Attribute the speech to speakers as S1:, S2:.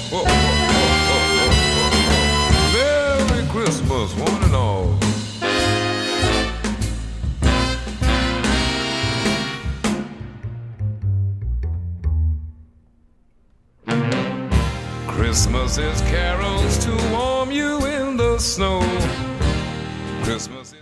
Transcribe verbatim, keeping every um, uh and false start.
S1: ho, ho, ho, ho, ho. Merry Christmas, one and all. Christmas is carols to warm you in the snow. Christmas is